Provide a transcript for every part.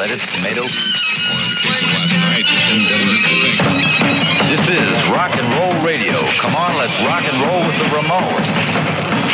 lettuce, tomato. This is rock and roll radio. Come on, let's rock and roll with the Ramones.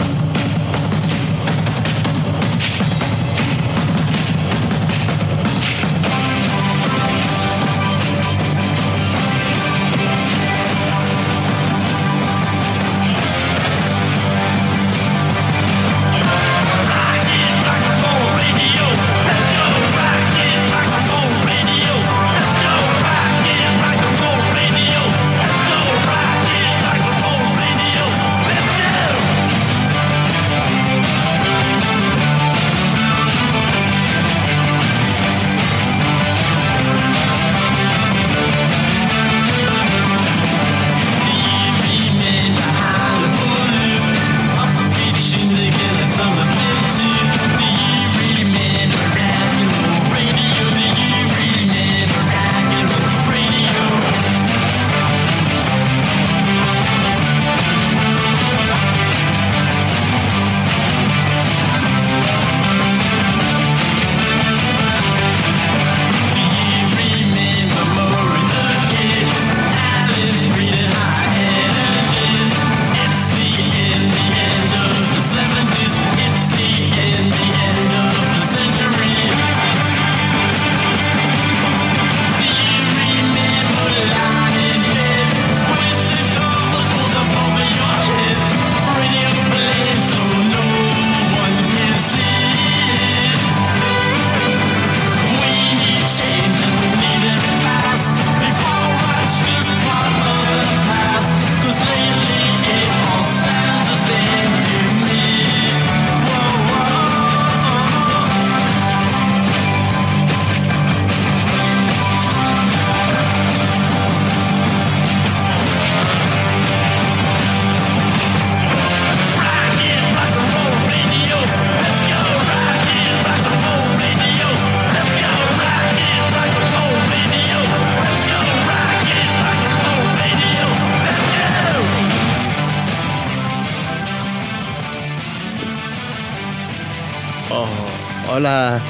Hola,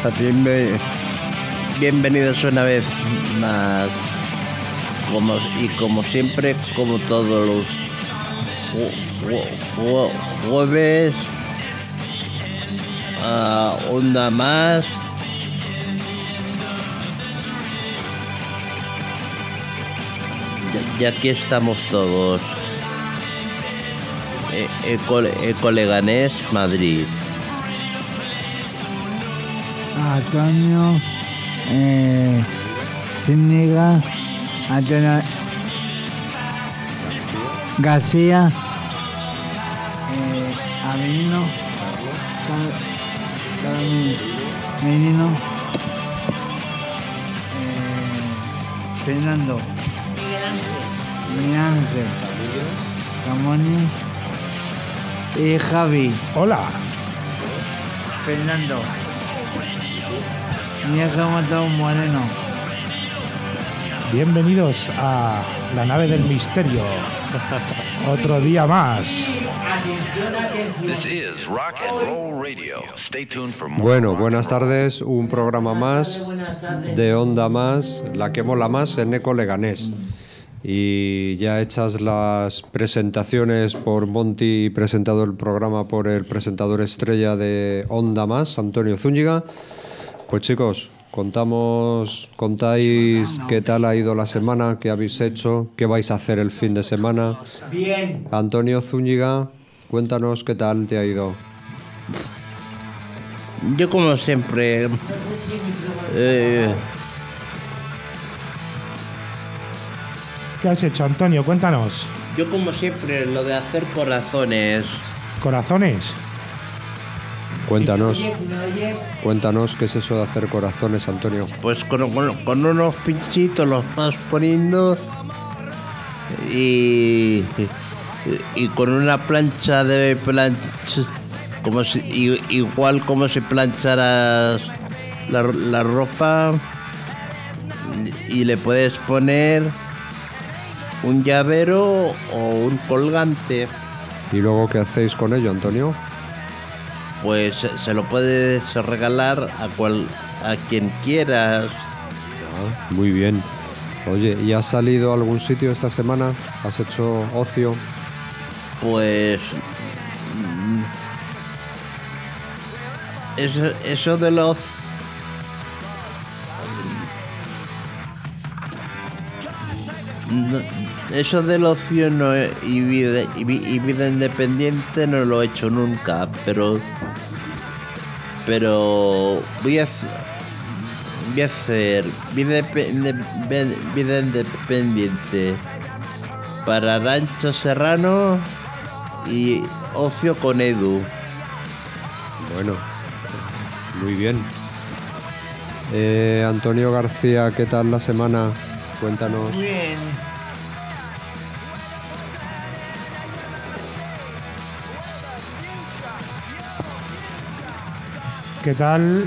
bienvenidos una vez más, como siempre, como todos los jueves, Onda Más. Y aquí estamos todos. Ecoleganés, Madrid. Antonio Zúñiga, Antonio García, Avelino, Menino, Fernando, Miguel Ángel, Ramón y Javi. Hola. Fernando. Mira cómo está un moreno. Bienvenidos a la nave del misterio. Otro día más. This is Rock and Roll Radio. Stay tuned for more. Bueno, buenas tardes. Un programa más de Onda Más, la que mola más en Eco Leganés. Y ya hechas las presentaciones por Monty, presentado el programa por el presentador estrella de Onda Más, Antonio Zúñiga. Pues chicos, contáis qué tal ha ido la semana, qué habéis hecho, qué vais a hacer el fin de semana. Bien. Antonio Zúñiga, cuéntanos qué tal te ha ido. Yo como siempre, ¿Qué has hecho, Antonio? Cuéntanos. yo como siempre lo de hacer corazones. ¿Corazones? Cuéntanos qué es eso de hacer corazones, Antonio. Pues con unos pinchitos los vas poniendo y con una plancha de como si, igual como si plancharas la ropa, y le puedes poner un llavero o un colgante. ¿Y luego qué hacéis con ello, Antonio? Pues se lo puedes regalar a quien quieras. Ah, muy bien. Oye, ¿y has salido a algún sitio esta semana? ¿Has hecho ocio? Pues eso de los eso del ocio y vida independiente no lo he hecho nunca, pero voy a hacer vida independiente para Arancha Serrano y ocio con Edu. Bueno, muy bien. Antonio García, ¿qué tal la semana? Cuéntanos. Bien. ¿Qué tal?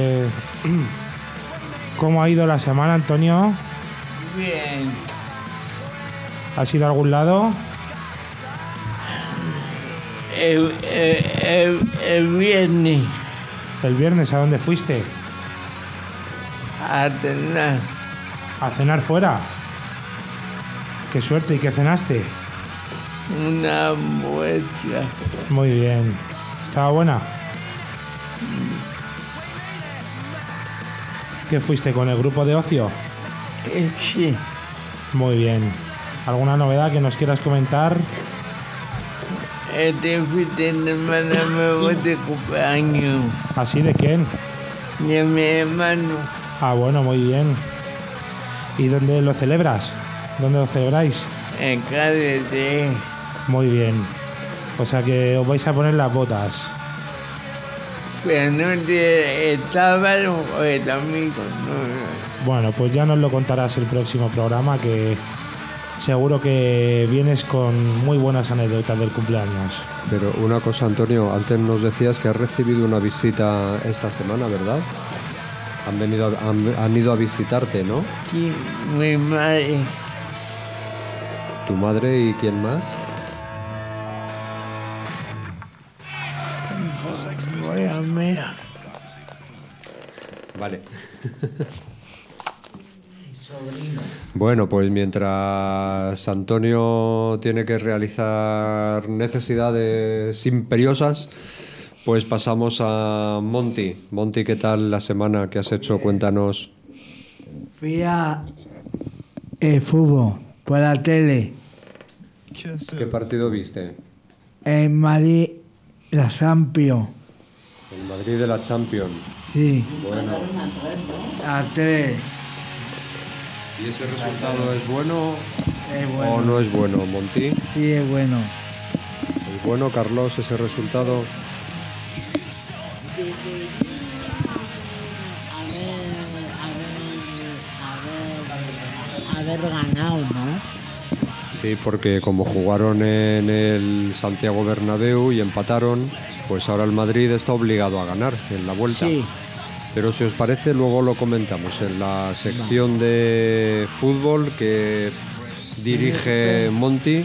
¿Cómo ha ido la semana, Antonio? Bien. ¿Has ido a algún lado? El viernes ¿El viernes a dónde fuiste? a cenar ¿A cenar fuera? ¡Qué suerte! ¿Y qué cenaste? una muestra. Muy bien. ¿Estaba buena? ¿Qué fuiste con el grupo de ocio? Sí, Muy bien. ¿Alguna novedad que nos quieras comentar? este fin de semana me voy de cumpleaños ¿Así de quién? de mi hermano Ah, bueno, muy bien. ¿Y dónde lo celebras? ¿Dónde lo celebráis? en KDT. Muy bien. O sea que os vais a poner las botas. Pero no te estaba el amigo, no. Bueno, pues ya nos lo contarás el próximo programa, que seguro que vienes con muy buenas anécdotas del cumpleaños. Pero una cosa, Antonio, antes nos decías que has recibido una visita esta semana, ¿verdad? Han ido a visitarte, ¿no? Sí, mi madre. ¿Tu madre y quién más? Voy a mirar. Vale. Bueno, pues mientras Antonio tiene que realizar necesidades imperiosas, pues pasamos a Monty. Monty, ¿qué tal la semana que has hecho? Cuéntanos. Fui a el fútbol por la tele. ¿Qué partido viste? En Madrid, la Champions. El Madrid de la Champions. Sí, Bueno, a 3. ¿y ese resultado es bueno Es o bueno. no es bueno, Monty? Sí, es bueno. ¿Es bueno, Carlos, ese resultado? Haber ganado, ¿no? Sí, porque como jugaron en el Santiago Bernabéu y empataron, pues ahora el Madrid está obligado a ganar en la vuelta. Sí. Pero si os parece, luego lo comentamos en la sección de fútbol que dirige Monty.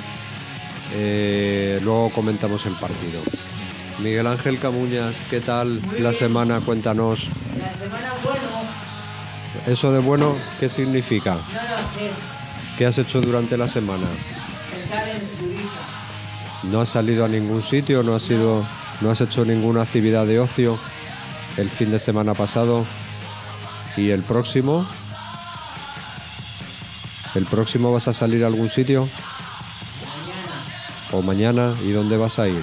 Luego comentamos el partido. Miguel Ángel Camuñas, ¿qué tal la semana? Cuéntanos. La semana bueno, ¿Eso de bueno qué significa? no lo sé, ¿Qué has hecho durante la semana? estar en Zurich. ¿No has salido a ningún sitio? ¿No has hecho ninguna actividad de ocio el fin de semana pasado? ¿Y el próximo? ¿El próximo vas a salir a algún sitio? ¿O mañana? ¿Y dónde vas a ir?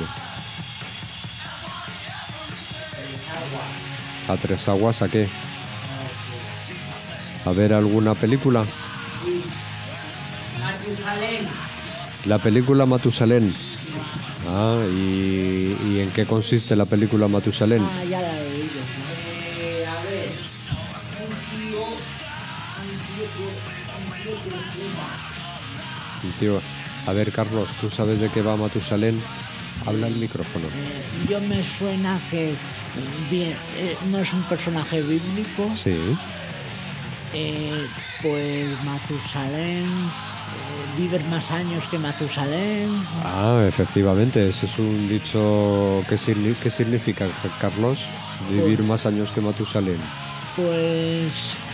¿A Tres Aguas? ¿A qué? ¿A ver alguna película? Matusalén, La película Matusalén. Ah, ¿y en qué consiste la película Matusalén? Ah, ya la he oído. a ver, un tío que fuma. Tío, a ver, Carlos, ¿tú sabes de qué va Matusalén? Habla el micrófono. Yo me suena que bien, no es un personaje bíblico, Sí. pues Matusalén, vives más años que Matusalén. Ah, efectivamente, ese es un dicho. ¿Qué significa, Carlos? Vivir más años que Matusalén. Pues...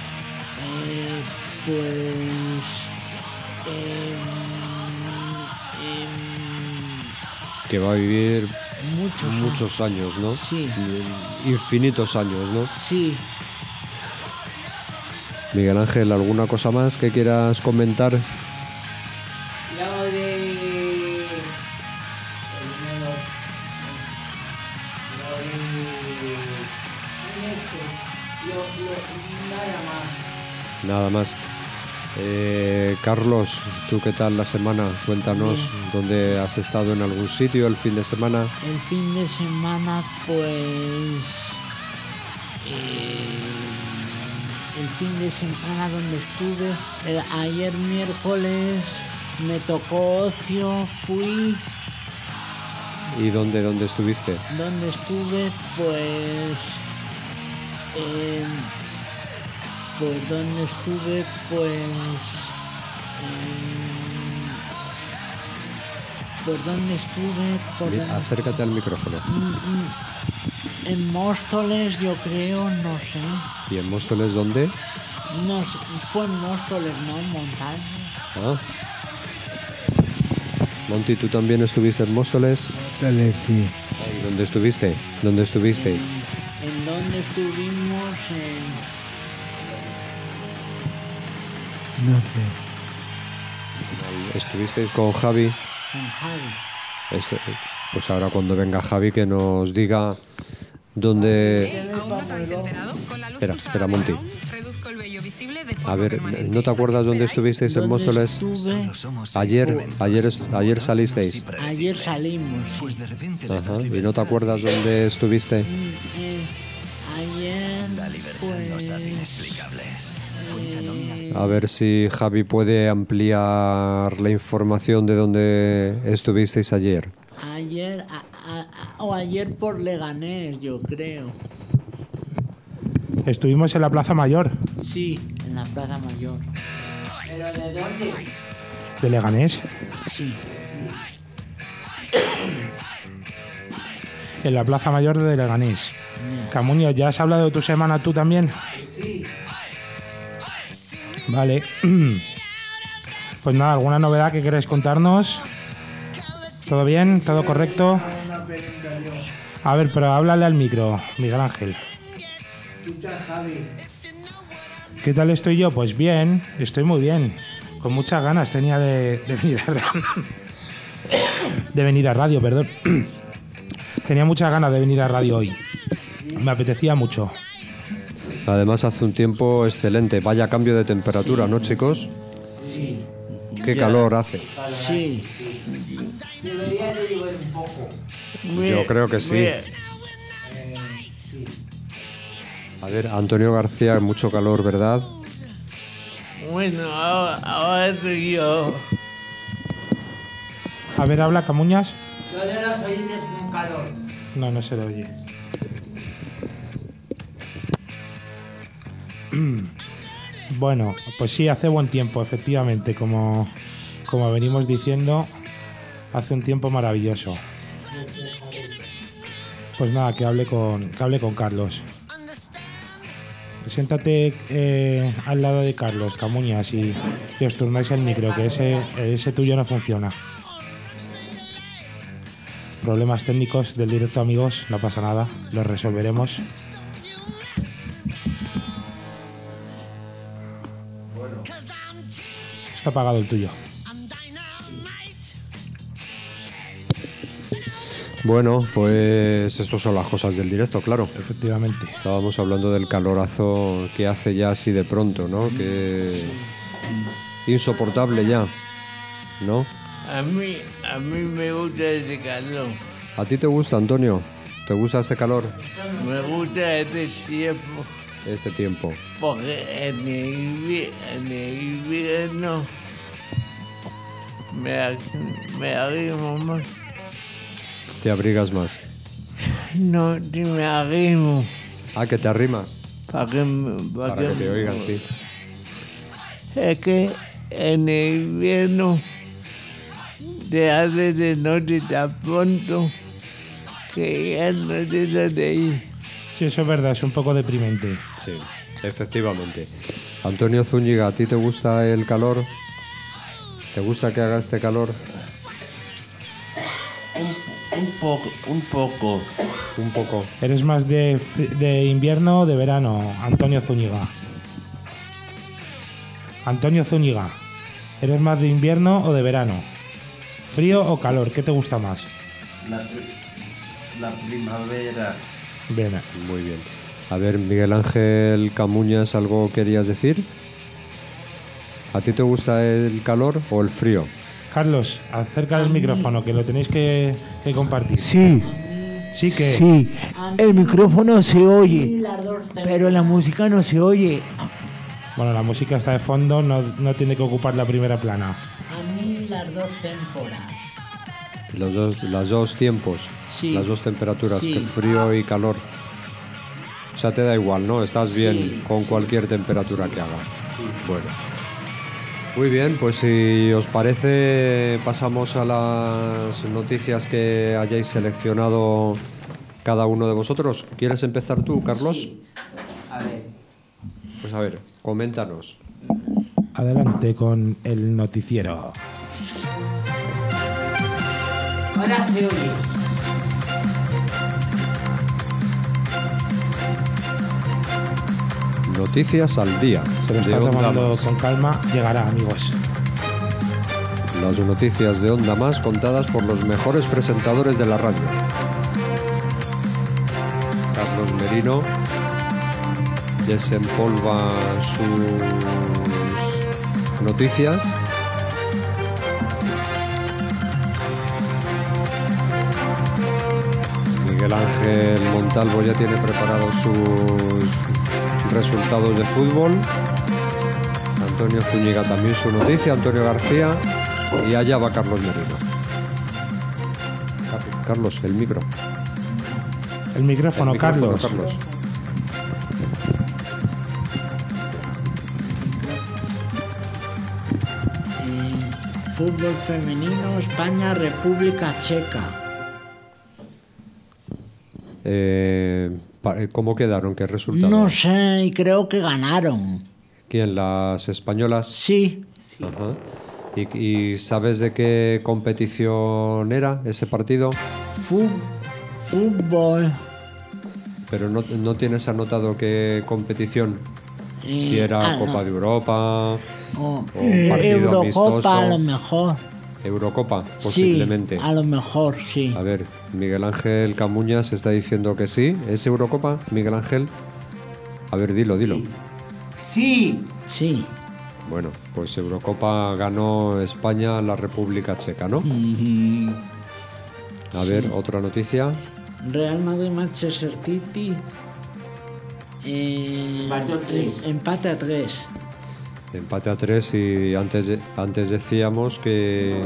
Que va a vivir muchos muchos años, ¿no? Sí. Infinitos años, ¿no? Sí. Miguel Ángel, ¿alguna cosa más que quieras comentar? Lo de... Nada más. Carlos, ¿tú qué tal la semana? Cuéntanos. Bien. ¿Dónde has estado en algún sitio el fin de semana? El fin de semana, pues... el fin de semana donde estuve, ayer miércoles me tocó ocio, fui... ¿Y dónde estuviste? Donde estuve, pues... donde estuve, pues... Pues donde estuve, Acércate al micrófono. En Móstoles, yo creo, no sé. ¿Y en Móstoles dónde? No sé, fue en Móstoles, no en Montaña. Ah. Monty, ¿tú también estuviste en Móstoles? Sí. ¿Y dónde estuviste? ¿Dónde estuvisteis? En donde estuvimos, No sé. ¿Estuvisteis con Javi? con Javi. Pues ahora cuando venga Javi que nos diga dónde... ¿Aún no os habéis enterado? Con la luz Espera, pulsada Monty. de Brown, reduzco el vello visible de forma A ver, permanente. ¿no te acuerdas dónde estuvisteis en ¿Dónde Móstoles? estuve? Ayer salisteis. Ayer salimos. Pues de repente le Ajá. estás ¿Y no te liberando. acuerdas dónde estuviste? Ayer, La libertad nos hace inexplicables. A ver si Javi puede ampliar la información de dónde estuvisteis ayer. ayer, ayer por Leganés, yo creo. Estuvimos en la Plaza Mayor Sí, en la Plaza Mayor. ¿Pero de dónde? de Leganés. Sí. En la Plaza Mayor de Leganés. Camuño, ¿ya has hablado de tu semana tú también? Sí. Vale. Pues nada, ¿alguna novedad que queréis contarnos? ¿Todo bien? ¿Todo correcto? Una pregunta yo. A ver, pero háblale al micro, Miguel Ángel. Escucha, Javi. ¿Qué tal estoy yo? Pues bien, estoy muy bien. Con muchas ganas tenía de venir a de venir a radio, perdón. Tenía muchas ganas de venir a radio hoy. Me apetecía mucho. Además hace un tiempo excelente. Vaya cambio de temperatura, ¿no, chicos? Sí. Qué calor hace. Sí. Debería de llover un poco. Yo creo que sí. Sí. A ver, Antonio García, mucho calor, ¿verdad? Bueno, ahora estoy yo. A ver, habla, Camuñas. Todos los oyentes con calor. No, no se le oye. Bueno, pues sí, hace buen tiempo, efectivamente, como venimos diciendo, hace un tiempo maravilloso. Pues nada, que hable con Carlos. Siéntate al lado de Carlos, Camuñas, y os turnáis el micro, que ese tuyo no funciona. Problemas técnicos del directo, amigos, no pasa nada, los resolveremos. Está apagado el tuyo. Bueno, pues estas son las cosas del directo, claro. Efectivamente. Estábamos hablando del calorazo que hace ya así de pronto, ¿no? Que insoportable ya, ¿no? A mí me gusta ese calor. ¿A ti te gusta, Antonio? ¿Te gusta este calor? Me gusta este tiempo. Este tiempo. Porque en el invierno me arrimo más. ¿Te abrigas más? No, si me arrimo. Ah, que te arrimas. Para Para que te oigan, sí. Es que en el invierno te hace de noche tan pronto que ya no te sale de ahí. Sí, eso es verdad, es un poco deprimente. Sí. Efectivamente. Antonio Zúñiga, ¿a ti te gusta el calor? ¿Te gusta que haga este calor? Un poco. Un poco. ¿Eres más de invierno o de verano, Antonio Zúñiga? Antonio Zúñiga, ¿eres más de invierno o de verano? ¿Frío o calor? ¿Qué te gusta más? La primavera. Bien. Muy bien. A ver, Miguel Ángel Camuñas, ¿algo querías decir? ¿A ti te gusta el calor o el frío? Carlos, acerca del micrófono, que lo tenéis que compartir. Sí, Sí que... sí. El micrófono se oye, pero la música no se oye. Bueno, la música está de fondo, no tiene que ocupar la primera plana. A mí las dos temporadas. Las dos tiempos, Sí. las dos temperaturas, Sí. que frío y calor. O sea, te da igual, ¿no? Estás bien Sí, con cualquier temperatura que haga. Bueno. Muy bien, pues si os parece, pasamos a las noticias que hayáis seleccionado cada uno de vosotros. ¿Quieres empezar tú, Carlos? A ver. Pues a ver, coméntanos. Adelante con el noticiero. Ahora se oye. Noticias al día. Se lo de está Onda tomando Más. con calma, llegará, amigos. Las noticias de Onda Más contadas por los mejores presentadores de la radio. Carlos Merino desempolva sus noticias. Miguel Ángel Montalvo ya tiene preparados sus resultados de fútbol. Antonio Zúñiga también su noticia. Antonio García. Y allá va Carlos Merino. Carlos, el micro. El micrófono, El micrófono, Carlos. Carlos. Fútbol femenino, España, República Checa. ¿Cómo quedaron? ¿Qué resultado? No sé, y creo que ganaron. ¿Quién? ¿Las españolas? Sí, Ajá. ¿Y sabes de qué competición era ese partido? fútbol. Pero no tienes anotado qué competición. Si era Copa no. de Europa O o partido Eurocopa amistoso. a lo mejor. Eurocopa, posiblemente. Sí, a lo mejor, sí. A ver, Miguel Ángel Camuñas está diciendo que sí. ¿Es Eurocopa, Miguel Ángel? A ver, dilo. Sí. Sí. Bueno, pues Eurocopa ganó España a la República Checa, ¿no? A ver, otra noticia. Real Madrid, Manchester City. Empate a 3. Empate a 3. Empate a 3 y antes decíamos que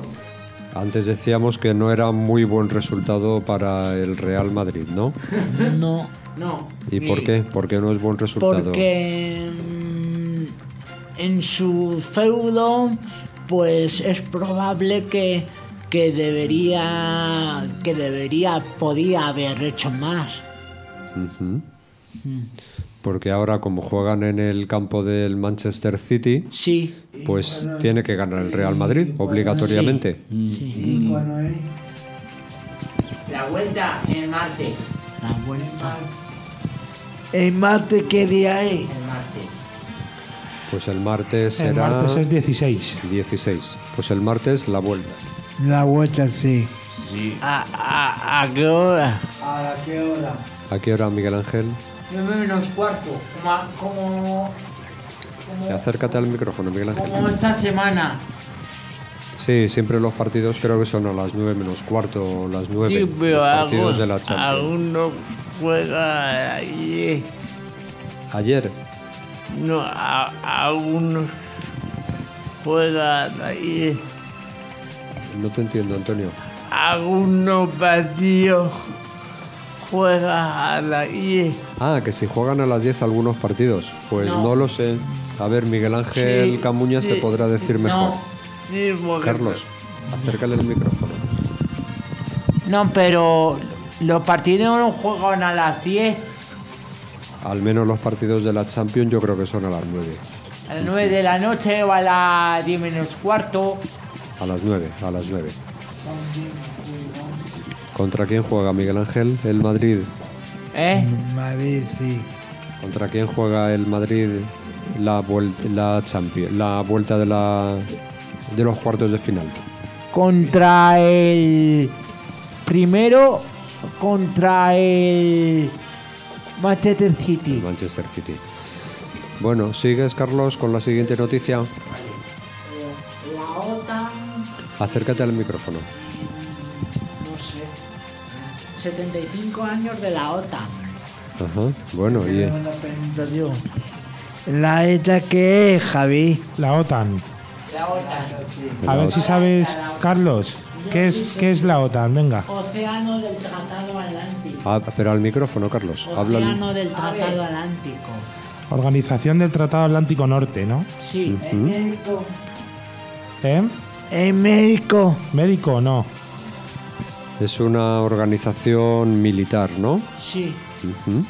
no era muy buen resultado para el Real Madrid, ¿no? No, No. ¿Y por qué? ¿Por qué no es buen resultado? porque en su feudo, pues es probable que podía haber hecho más. Ujú. Porque ahora, como juegan en el campo del Manchester City, Sí, pues tiene que ganar el Real Madrid, obligatoriamente. sí. ¿Cuándo es? La vuelta el martes. La vuelta. ¿El martes qué día es? El martes. Pues el martes El será martes es 16. 16. Pues el martes la vuelta. La vuelta, sí. Sí. ¿A qué hora? ¿A qué hora? ¿A qué hora, Miguel Ángel? 9:15. Como Acércate al micrófono, Miguel Ángel. como esta semana. Sí, siempre los partidos creo que son a las 9:15 o las 9. Sí, pero los partidos de la Champions. aún no juega ayer. Ayer, No, aún no juega ayer. no te entiendo, Antonio. Algunos partidos juega a la ayer. Ah, que si juegan a las 10 algunos partidos. Pues no lo sé. A ver, Miguel Ángel Sí, Camuñas te sí. podrá decir mejor. Sí, porque Carlos, acércale el micrófono. No, pero los partidos no juegan a las 10. Al menos los partidos de la Champions yo creo que son a las 9. A las 9 de la noche o a las 10 menos cuarto. A las 9. ¿Contra quién juega Miguel Ángel? El Madrid. Madrid, sí. ¿Contra quién juega el Madrid la Champions, la vuelta de los cuartos de final? Contra el Manchester City. Manchester City. Bueno, ¿sigues, Carlos, con la siguiente noticia? La OTAN, Acércate al micrófono. no sé, 75 años de la OTAN. Ajá. Bueno, y ¿La ETA qué es, Javi? La OTAN. La OTAN. A ver si sabes, Carlos, ¿qué es la OTAN? Venga. Océano del Tratado Atlántico. pero al micrófono, Carlos. Habla Océano del Tratado Atlántico. Organización del Tratado Atlántico Norte, ¿no? Sí. Médico. Médico, no. Es una organización militar, ¿no? Sí. Ujú.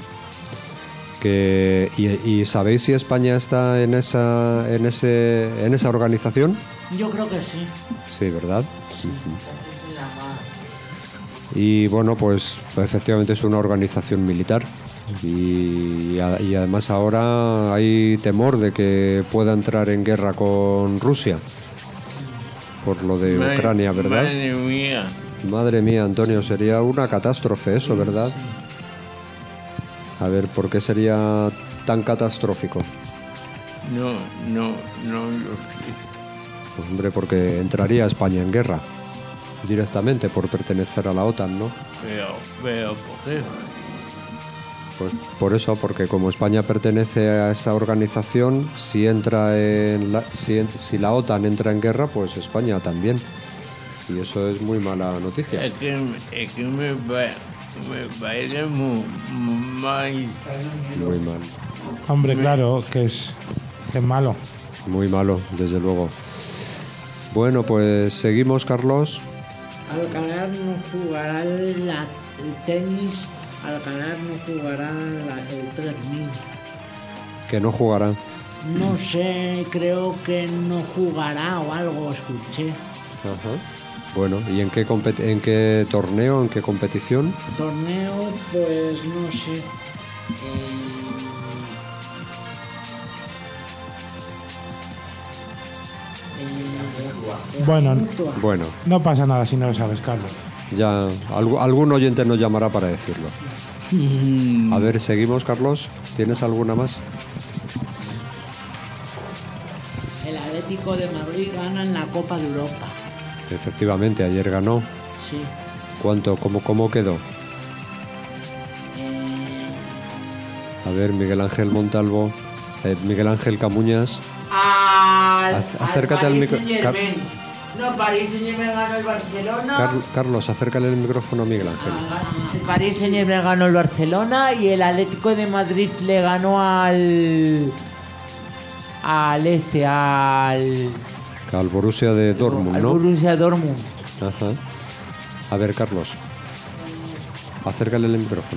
¿Y sabéis si España está en esa organización? Yo creo que sí. Sí, ¿verdad? Esa es la más. Y bueno, pues efectivamente es una organización militar y además ahora hay temor de que pueda entrar en guerra con Rusia por lo de Ucrania, ¿verdad? Madre mía, Antonio, sería una catástrofe eso, ¿verdad? A ver, ¿por qué sería tan catastrófico? No. Pues, hombre, porque entraría España en guerra directamente por pertenecer a la OTAN, ¿no? Pero, ¿por qué? Pues por eso, porque como España pertenece a esa organización, si la OTAN entra en guerra, pues España también. Y eso es muy mala noticia. Es que me parece muy mal. Muy mal. Hombre, claro, que es malo. Muy malo, desde luego. Bueno, pues seguimos, Carlos. Alcaraz no jugará el tenis. Alcaraz no jugará el 3000. Que no jugará. No sé, creo que no jugará o algo, escuché. Ajá. Bueno, ¿y en qué torneo, en qué competición? Torneo, pues no sé. Bueno, No pasa nada si no lo sabes, Carlos. ya algún oyente nos llamará para decirlo. A ver, seguimos, Carlos. ¿Tienes alguna más? El Atlético de Madrid gana en la Copa de Europa. Efectivamente, ayer ganó. Sí. ¿Cuánto? ¿Cómo quedó? A ver, Miguel Ángel Montalvo, Miguel Ángel Camuñas. Acércate al micrófono. No, París Saint-Germain ganó el Barcelona. Carlos, acércale el micrófono a Miguel Ángel. El París Saint-Germain ganó el Barcelona y el Atlético de Madrid le ganó al Borussia de Dortmund, ¿no? Al Borussia Dortmund. Ajá. A ver, Carlos, acércale el micrófono.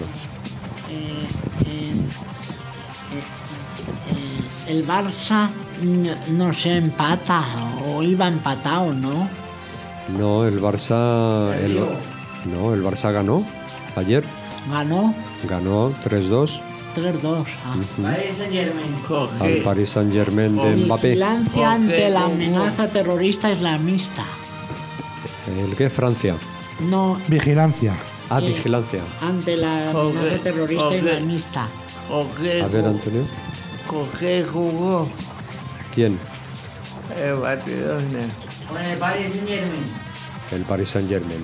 El Barça no se empata o iba empatado, ¿no? No, el Barça ganó ayer. ¿Ganó? Ganó 3-2 3-2. Paris Saint-Germain. al Paris Saint-Germain de Mbappé. Vigilancia ante la amenaza terrorista islamista. ¿El qué? Francia. No, Vigilancia. Vigilancia. ante la amenaza terrorista islamista. A ver, Antonio. ¿Con qué jugó ¿Quién? el Barcelona? Con el Paris Saint-Germain. El Paris Saint-Germain.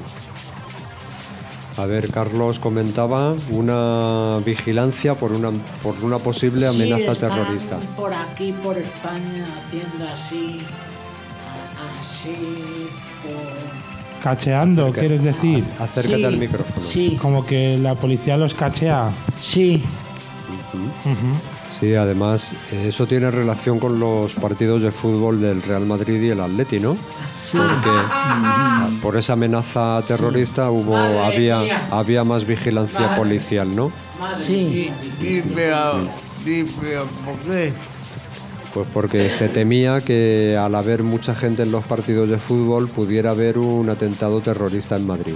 A ver, Carlos comentaba una vigilancia por una posible amenaza están terrorista. Por aquí, por España, haciendo así. Cacheando, ¿quieres decir? Acércate Sí, al micrófono. Sí, Como que la policía los cachea. sí. Ujú. Sí, además, eso tiene relación con los partidos de fútbol del Real Madrid y el Atleti, ¿no? Sí. Porque por esa amenaza terrorista había más vigilancia policial, ¿no? Sí. Pero ¿por qué? Pues porque se temía que al haber mucha gente en los partidos de fútbol pudiera haber un atentado terrorista en Madrid.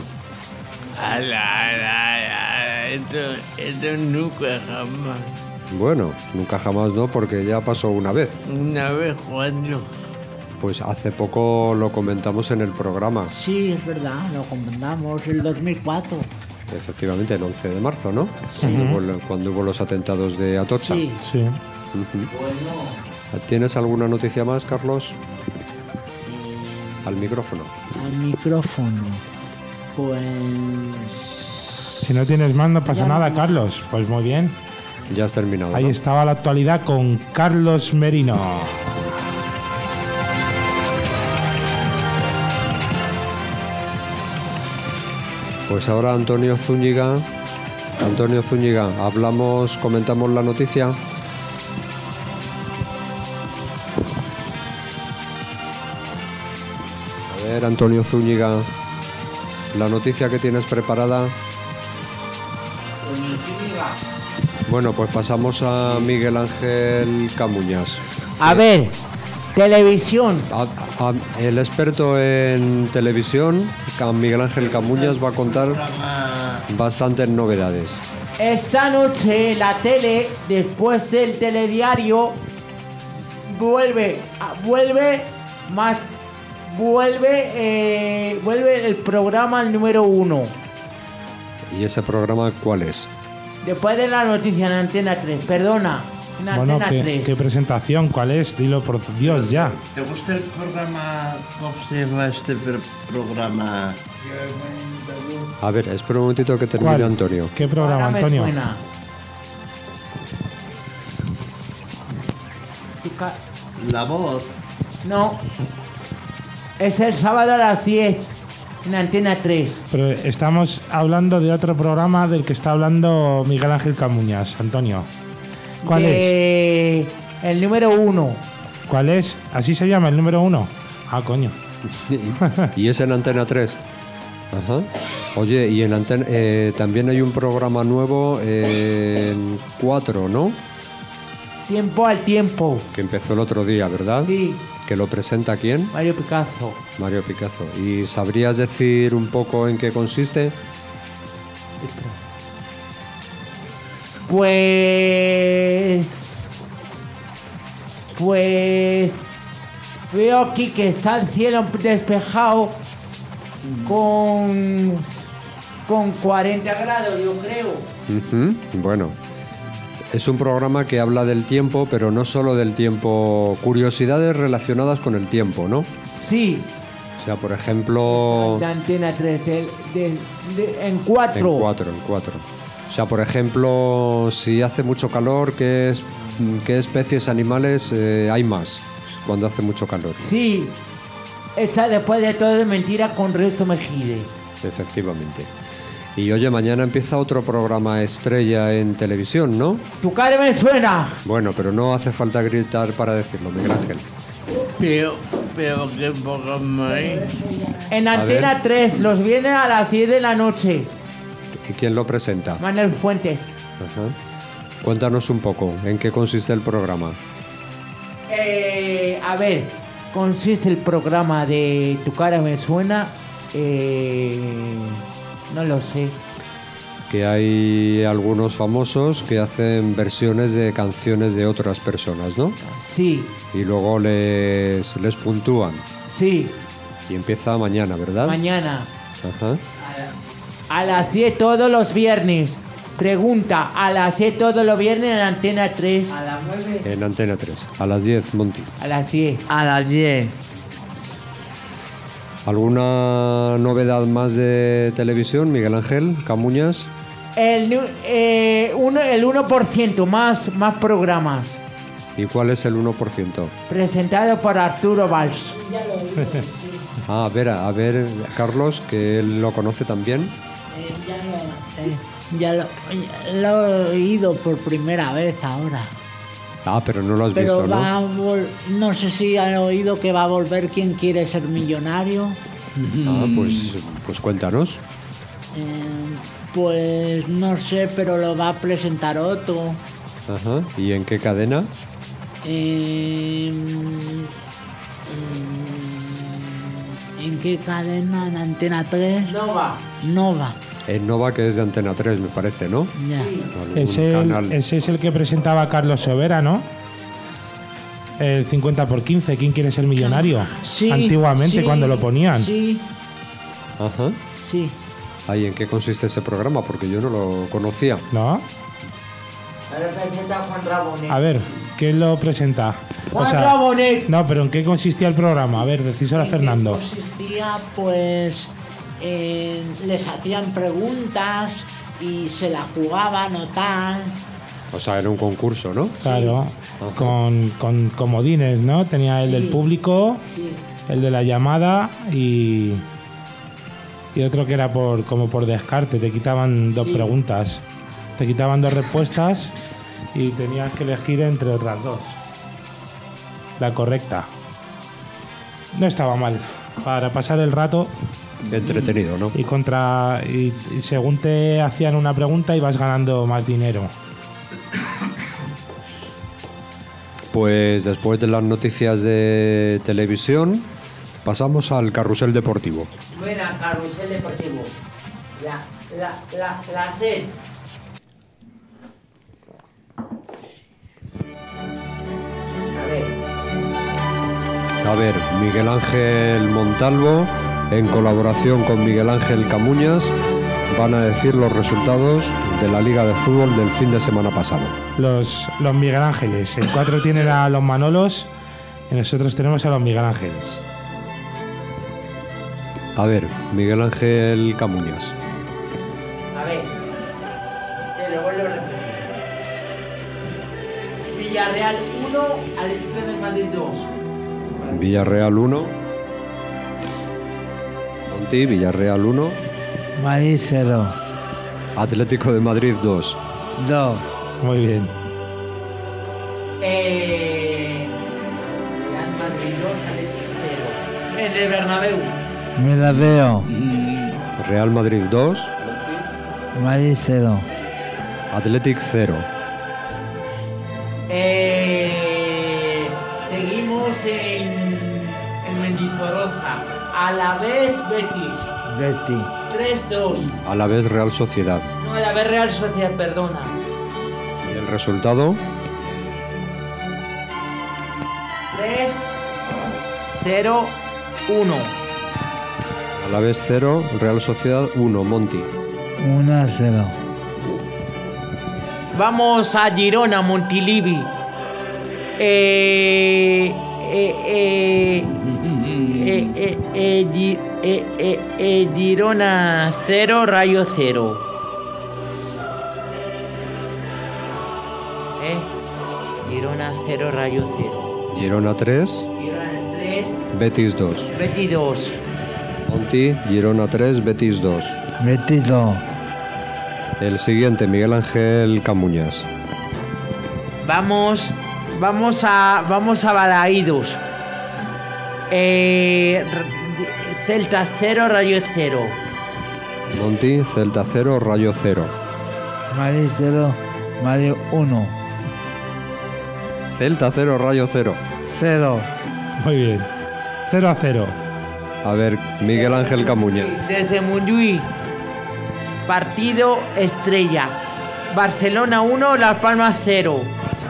Esto nunca jamás. Bueno, nunca jamás no, porque ya pasó una vez. Una vez cuando. Pues hace poco lo comentamos en el programa. Sí, es verdad, lo comentamos el 2004. Efectivamente, el 11 de marzo, ¿no? Sí. Cuando hubo los atentados de Atocha. Sí. Sí. ¿Tienes alguna noticia más, Carlos? Al micrófono. Al micrófono. Pues... Si no tienes más, no pasa nada, Carlos. Pues muy bien. Ya has terminado, Ahí ¿no? estaba la actualidad con Carlos Merino. Pues ahora Antonio Zúñiga, comentamos la noticia. A ver, Antonio Zúñiga, la noticia que tienes preparada. Bueno, pues pasamos a Miguel Ángel Camuñas. A ver, televisión. El experto en televisión, Miguel Ángel Camuñas, va a contar bastantes novedades. Esta noche la tele, después del telediario, vuelve el programa número 1. ¿Y ese programa cuál es? Después de la noticia en Antena 3, perdona. En Bueno, Antena 3. ¿qué presentación? ¿Cuál es? Dilo por Dios ya. ¿Te gusta el programa? ¿Cómo se llama este programa? A ver, espera un momentito que termine ¿Cuál? Antonio. ¿Qué programa, Ahora me Antonio? suena. La Voz. No. Es el sábado a las 10 en Antena 3. Pero estamos hablando de otro programa del que está hablando Miguel Ángel Camuñas, Antonio. ¿Cuál es? El número 1. ¿Cuál es? ¿Así se llama el número 1? Ah, coño. Y es en Antena 3. Ajá. Oye, y en Antena también hay un programa nuevo en 4, ¿no? Tiempo al tiempo. Que empezó el otro día, ¿verdad? Sí, ¿Que lo presenta quién? Mario Picasso. Mario Picasso. ¿Y sabrías decir un poco en qué consiste? Pues veo aquí que está el cielo despejado con 40 grados, yo creo. Ujú. Bueno, es un programa que habla del tiempo, pero no solo del tiempo, curiosidades relacionadas con el tiempo, ¿no? Sí, O sea, por ejemplo... de Antena 3, en 4. En 4. O sea, por ejemplo, si hace mucho calor, ¿qué especies animales hay más cuando hace mucho calor? Sí, esta después de todo es mentira con Resto Mejide. Efectivamente. Y oye, mañana empieza otro programa estrella en televisión, ¿no? Tu cara me suena. Bueno, pero no hace falta gritar para decirlo, Miguel Ángel. Pero qué programa hay. En A Antena ver. 3, los viernes a las 10 de la noche. ¿Y quién lo presenta? Manuel Fuentes. Ajá. Cuéntanos un poco, ¿en qué consiste el programa? A ver, consiste el programa de Tu cara me suena. No lo sé. Que hay algunos famosos que hacen versiones de canciones de otras personas, ¿no? Sí, Y luego les puntúan. sí, Y empieza mañana, ¿verdad? mañana. Ajá. A las 10 todos los viernes. Pregunta, a las 10 todos los viernes en Antena 3. A las 9. En Antena 3, a las 10, Monty. A las 10. A las 10. ¿Alguna novedad más de televisión, Miguel Ángel Camuñas? El 1%, más programas. ¿Y cuál es el 1%? Presentado por Arturo Valls. Ah, a ver, Carlos, que él lo conoce también. Ya lo he oído por primera vez ahora. Ah, pero no lo has Pero visto, ¿no? no sé si han oído que va a volver ¿Quién quiere ser millonario? Ah, pues cuéntanos. Pues no sé, pero lo va a presentar Otto. Ajá. ¿Y en qué cadena? ¿En qué cadena? ¿En Antena 3? Nova. Nova. En Nova, que es de Antena 3, me parece, ¿no? Ya. Algún Ese es el que presentaba Carlos Sobera, ¿no? El 50x15, ¿quién quiere ser millonario? Sí, antiguamente, sí, cuando lo ponían. Sí, Ajá. sí. Ahí, ¿en qué consiste ese programa? Porque yo no lo conocía. ¿No? Ahora presenta Juan Rabonet. A ver, ¿quién lo presenta? Juan Rabonet. No, pero ¿en qué consistía el programa? A ver, decíselo a Fernando. Consistía, pues, les hacían preguntas y se la jugaban o tal. O sea, era un concurso, ¿no? Claro, con comodines, ¿no? Tenía el del público, Sí. el de la llamada y otro que era como por descarte. Te quitaban dos preguntas, te quitaban dos respuestas y tenías que elegir entre otras dos la correcta. No estaba mal para pasar el rato. Entretenido, ¿no? Y según te hacían una pregunta ibas ganando más dinero. Pues después de las noticias de televisión, pasamos al carrusel deportivo. Buena, carrusel deportivo. La sed. A ver, Miguel Ángel Montalvo, en colaboración con Miguel Ángel Camuñas, van a decir los resultados de la Liga de Fútbol del fin de semana pasado. Los Miguel Ángeles. El 4 tienen a los Manolos y nosotros tenemos a los Miguel Ángeles. A ver, Miguel Ángel Camuñas. A ver, te lo vuelvo a repetir. Villarreal 1, Atlético de Madrid 2. Villarreal 1. Monti, Villarreal 1. Madrid 0. Atlético de Madrid 2. 2. Muy bien. Real Madrid 2, Atlético 0. En el Bernabéu. Me la veo. Real Madrid 2. Madrid 0. Athletic 0. Seguimos en Mendizorroza. Alavés Betis. Betty. 3-2. A la vez Real Sociedad. No, Alavés Real Sociedad, perdona. ¿Y el resultado? 3-0-1. A la vez 0, Real Sociedad 1, Monti. 1-0. Vamos a Girona, Montilivi. Girona 0, Rayo 0. Girona 0, Rayo 0. Girona 3, Girona 3, Betis 2. Betis 2. Monti, Girona 3, Betis 2. Betty 2. El siguiente, Miguel Ángel Camuñas. Vamos a Balaídos. Celta 0, Rayo 0. Monti, Celta 0, Rayo 0. Madrid 0. Madrid 1. Celta 0, Rayo 0. 0. Muy bien. 0-0. A ver, Miguel Ángel Camuñas. Desde Montjuïc. Partido estrella. Barcelona 1, Las Palmas 0.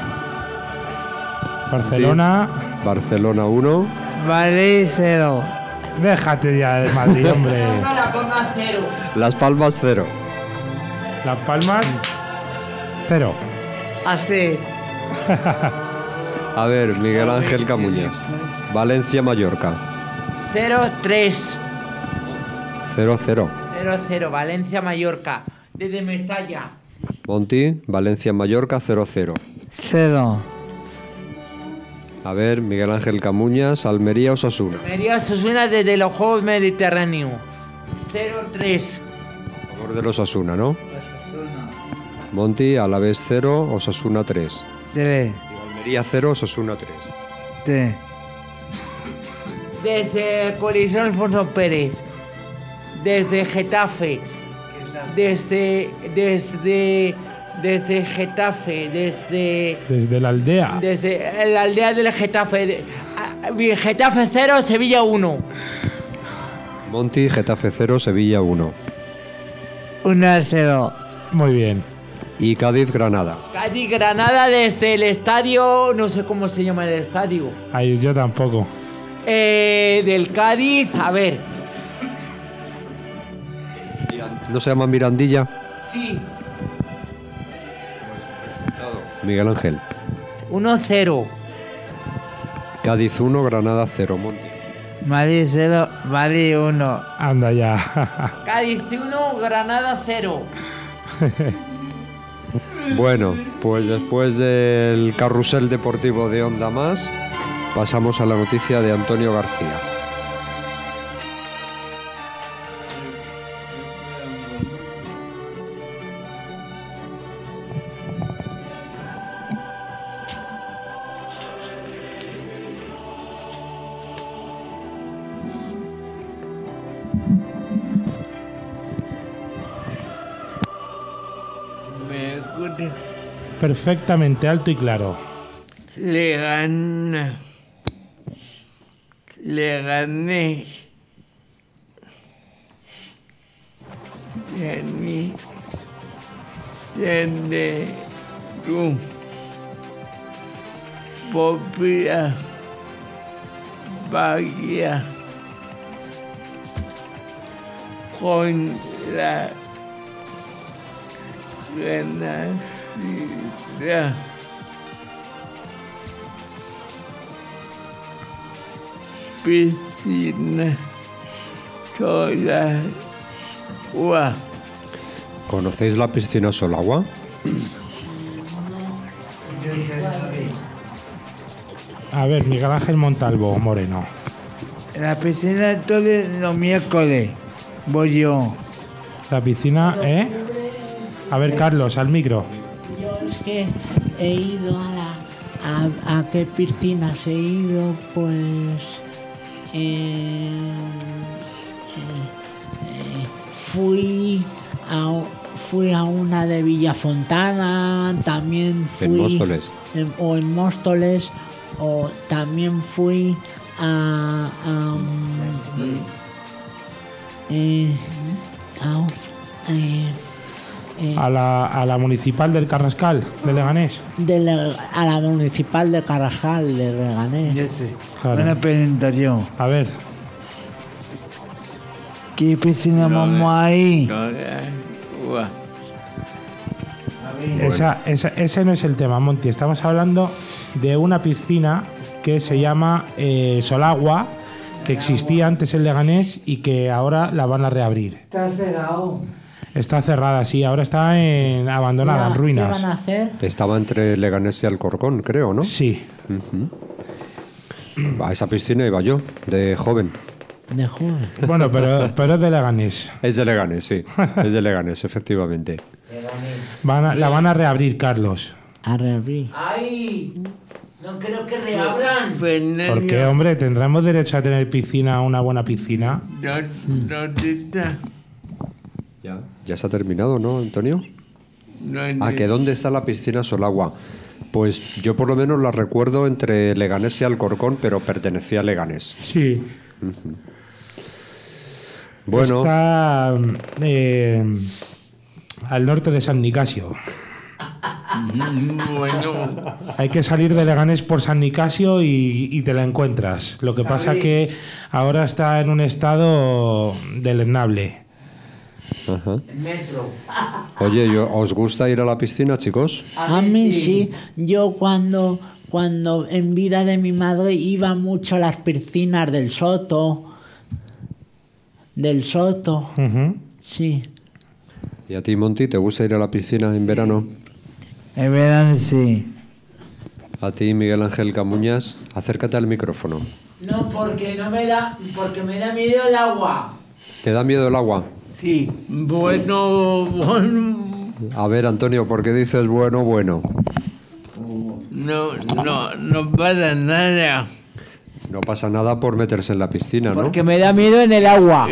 Barcelona. Barcelona 1. Madrid 0. Déjate ya de Madrid, hombre. Las Palmas 0. Las Palmas 0. Las Palmas 0. Así. A ver, Miguel Ángel Camuñas. Valencia Mallorca. 0-3. 0-0. 0-0. Valencia Mallorca. Desde Mestalla. Monti, Valencia Mallorca 0-0. 0. A ver, Miguel Ángel Camuñas, Almería Osasuna. Almería Osasuna desde los Juegos Mediterráneos. 0-3. A favor de los Osasuna, ¿no? Monti, Alavés 0, Osasuna 3. 3. Almería 0, Osasuna 3. Sí. Desde Coliseo Alfonso Pérez. Desde Getafe. Desde Getafe. Desde la aldea. Desde la aldea del Getafe. Getafe 0, Sevilla 1. Monty, Getafe 0, Sevilla 1. 1-0. Muy bien. Y Cádiz, Granada. Cádiz, Granada desde el estadio. No sé cómo se llama el estadio. Ay, yo tampoco. Del Cádiz, a ver. ¿No se llama Mirandilla? Sí. Miguel Ángel. 1-0. Cádiz 1, Granada 0, Monty. Madrid 0, Madrid 1. Anda ya. Cádiz 1, Granada 0. Bueno, pues después del carrusel deportivo de Onda Más, pasamos a la noticia de Antonio García. Perfectamente alto y claro. Le gané. Popia. Vaya. Con la Renacida. Piscina Solagua. ¿Conocéis la piscina Solagua? A ver, Miguel Ángel Montalvo, Moreno. En la piscina todos los miércoles voy yo. La piscina, ¿eh? A ver, Carlos, al micro. Yo es que he ido a qué piscinas he ido, pues fui a una de Villafontana, también fui En Móstoles. en Móstoles, o también fui a A la municipal del Carrascal, de Leganés. a la municipal de Carrascal de Leganés. Ya sé. Claro. Una presentación. A ver, ¿Qué piscina vamos ahí? ese no es el tema, Monty. Estamos hablando de una piscina que se llama Solagua, que existía antes en Leganés y que ahora la van a reabrir. Está cerrado. Está cerrada, sí, ahora está abandonada, en ruinas. ¿Qué van a hacer? Estaba entre Leganés y Alcorcón, creo, ¿no? Sí. A esa piscina iba yo, de joven. De joven. Bueno, pero es de Leganés. Es de Leganés, sí. Es de Leganés, efectivamente. La van a reabrir, Carlos. A reabrir. ¡Ay! No creo que reabran. ¿Por qué, hombre? ¿Tendremos derecho a tener piscina, una buena piscina? Ya se ha terminado, ¿no, Antonio? ¿Que dónde está la piscina Solagua? Pues yo por lo menos la recuerdo entre Leganés y Alcorcón, pero pertenecía a Leganés. Sí. Bueno. Está al norte de San Nicasio. Bueno. Hay que salir de Leganés por San Nicasio y te la encuentras. Lo que pasa que ahora está en un estado deleznable. Ajá. El metro. Oye, ¿os gusta ir a la piscina, chicos? A mí sí. Yo cuando en vida de mi madre iba mucho a las piscinas del Soto. Sí. ¿Y a ti, Monty, te gusta ir a la piscina en verano? En verano sí. A ti, Miguel Ángel Camuñas, acércate al micrófono. No, porque me da miedo el agua. ¿Te da miedo el agua? Sí. Bueno. A ver, Antonio, ¿por qué dices bueno? No pasa nada. No pasa nada por meterse en la piscina, ¿no? Porque me da miedo en el agua.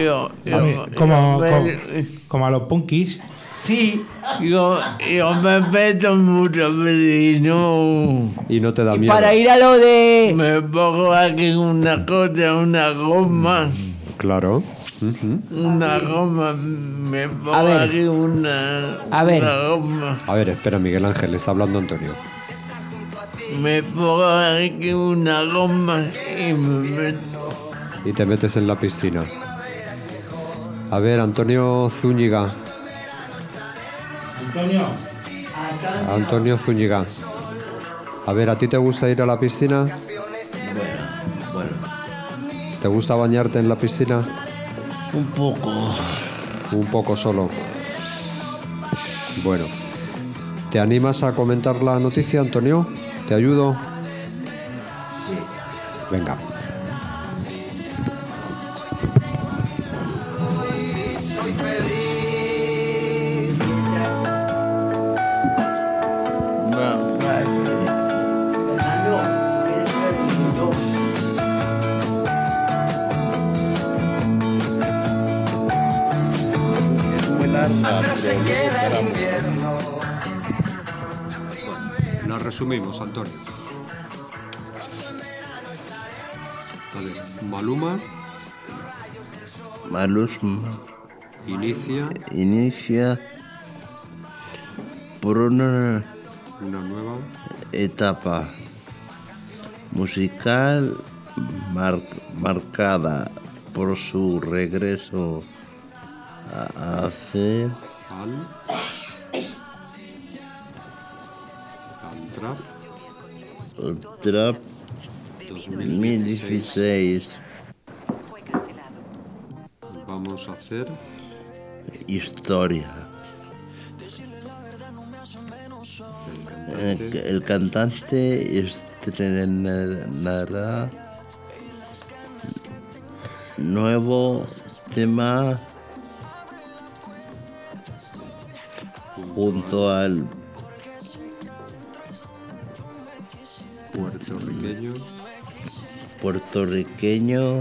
Como a los punkis. Sí. Yo me meto mucho, pero Y no te da miedo. Para ir a lo de... me pongo aquí una cosa, una goma. Claro. Una goma. Me pongo A ver. aquí una goma. A ver, espera, Miguel Ángel, está hablando Antonio. Me pongo aquí una goma y me meto. Y te metes en la piscina. A ver, Antonio Zúñiga. Antonio Zúñiga. A ver, ¿a ti te gusta ir a la piscina? Bueno, ¿Te gusta bañarte en la piscina? un poco. Un poco solo. Bueno. ¿Te animas a comentar la noticia, Antonio? ¿Te ayudo? Sí. Venga. Soy feliz. Atrás se queda el invierno. Nos resumimos, Antonio. A ver, Maluma inicia por una nueva etapa musical marcada por su regreso a hacer al trap 2016. Vamos a hacer historia. El cantante estrenará nuevo tema junto al puertorriqueño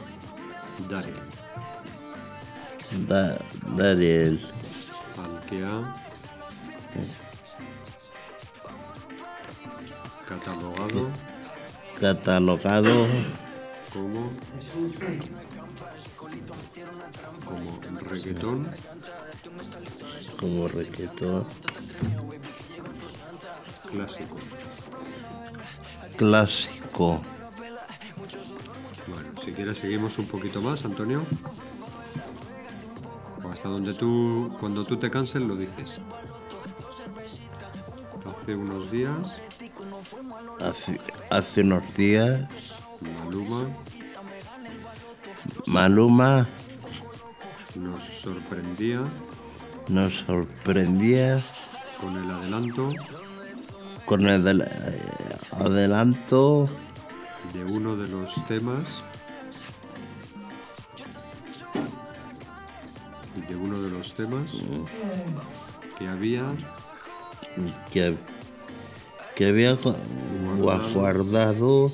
Dariel, al que ha catalogado como reggaetón clásico. Bueno, si quieres seguimos un poquito más, Antonio. O hasta donde cuando tú te canses lo dices. Hace unos días Maluma nos sorprendía con el adelanto de uno de los temas que había guardado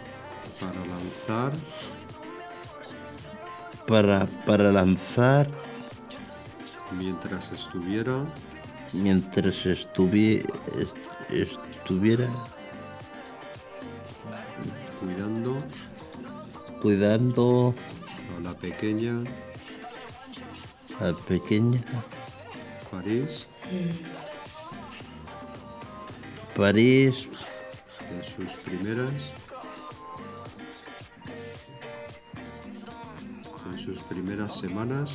para lanzar mientras estuviera cuidando a la pequeña París en sus primeras semanas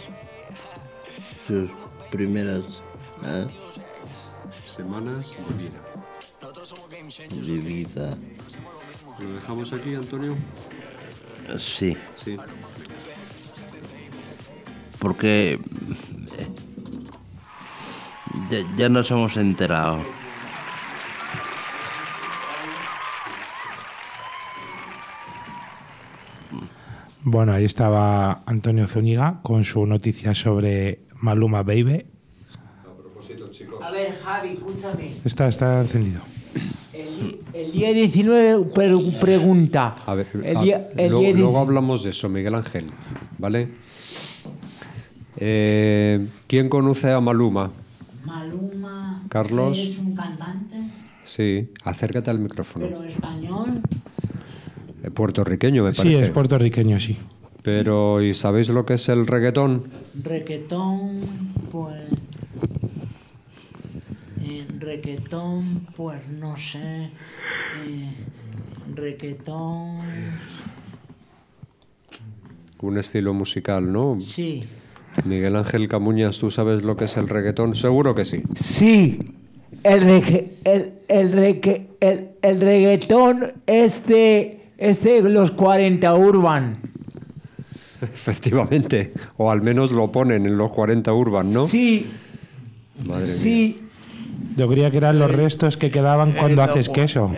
de vida. ¿Lo dejamos aquí, Antonio? Sí. Porque ya nos hemos enterado. Bueno, ahí estaba Antonio Zúñiga con su noticia sobre Maluma Baby. A propósito, chicos. A ver, Javi, escúchame. Está encendido. El día 19 pregunta. A ver, el luego hablamos de eso, Miguel Ángel, ¿vale? ¿Quién conoce a Maluma? Maluma. Carlos. ¿Es un cantante? Sí, acércate al micrófono. ¿Pero español? Puertorriqueño, me parece. Sí, es puertorriqueño, sí. Pero, ¿y sabéis lo que es el reggaetón? Reggaetón, pues... reggaetón, pues no sé. Reggaetón... Un estilo musical, ¿no? Sí. Miguel Ángel Camuñas, ¿tú sabes lo que es el reggaetón? Seguro que sí. Sí. El reggaetón es de los 40 Urban. Efectivamente. O al menos lo ponen en los 40 Urban, ¿no? Sí. Madre sí. Yo creía que eran los restos que quedaban cuando haces queso.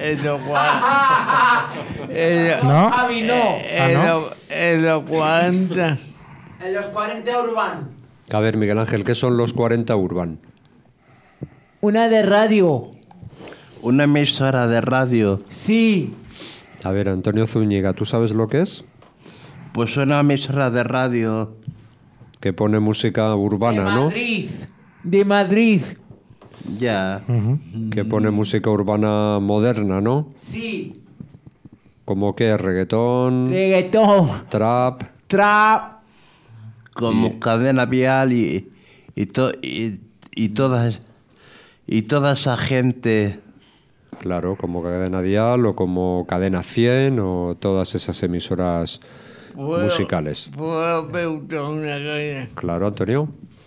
¿No? Javi, no. En los 40. En los 40 Urban. A ver, Miguel Ángel, ¿qué son los 40 Urban? Una de radio. Una emisora de radio. Sí. A ver, Antonio Zúñiga, ¿tú sabes lo que es? Pues una emisora de radio. Que pone música urbana, ¿no? De Madrid. Ya. Que pone música urbana moderna, ¿no? Sí. ¿Cómo qué? ¿Reggaetón? Reggaetón. ¿Trap? Trap. Como Cadena Vial y toda esa gente. Claro, como Cadena Dial o como Cadena 100 o todas esas emisoras musicales. ¿Puedo preguntar una cosa? Claro, Antonio.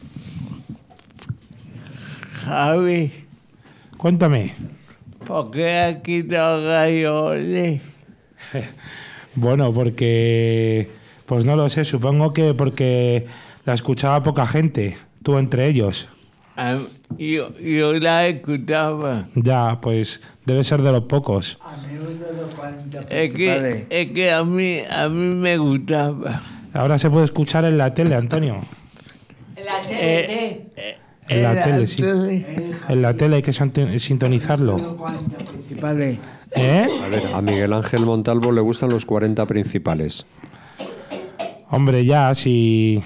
Javi, Cuéntame. ¿por qué has quitado Galloles? Bueno, porque... Pues no lo sé, supongo que porque la escuchaba poca gente, tú entre ellos. Yo la escuchaba. Ya, pues debe ser de los pocos. A menos de los 40 Es principales. que a mí me gustaba. Ahora se puede escuchar en la tele, Antonio. En la tele. En la tele, sí. En la tele hay que sintonizarlo. Los 40 principales. ¿Eh? A ver, a Miguel Ángel Montalvo le gustan los 40 principales. Hombre, ya, si...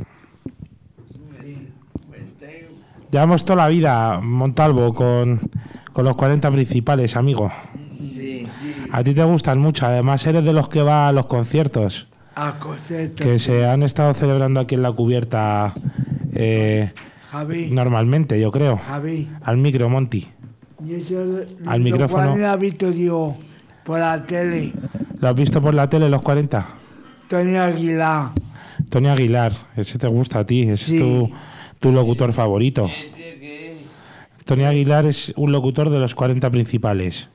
Llevamos toda la vida, Montalvo, con los 40 principales, amigo. Sí. A ti te gustan mucho, además eres de los que va a los conciertos. A conciertos. Que se han estado celebrando aquí en la cubierta Javi. normalmente, yo creo. Javi. Al micro, Monty. Yo solo, Al micrófono. Lo cual lo he visto yo por la tele. ¿Lo has visto por la tele, los 40? Tony Aguilar. Tony Aguilar, ese te gusta a ti, es Sí. tu locutor favorito. Tony Aguilar es un locutor de los 40 principales.